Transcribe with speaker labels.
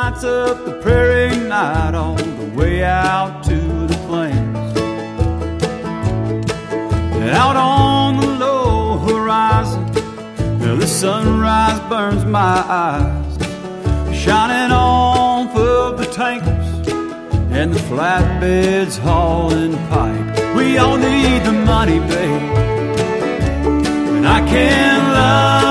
Speaker 1: lights up the prairie night all the way out to the plains. And out on the low horizon, the sunrise burns my eyes, shining off of the tankers and the flatbeds hauling pipe. We all need the money, babe, and I can't love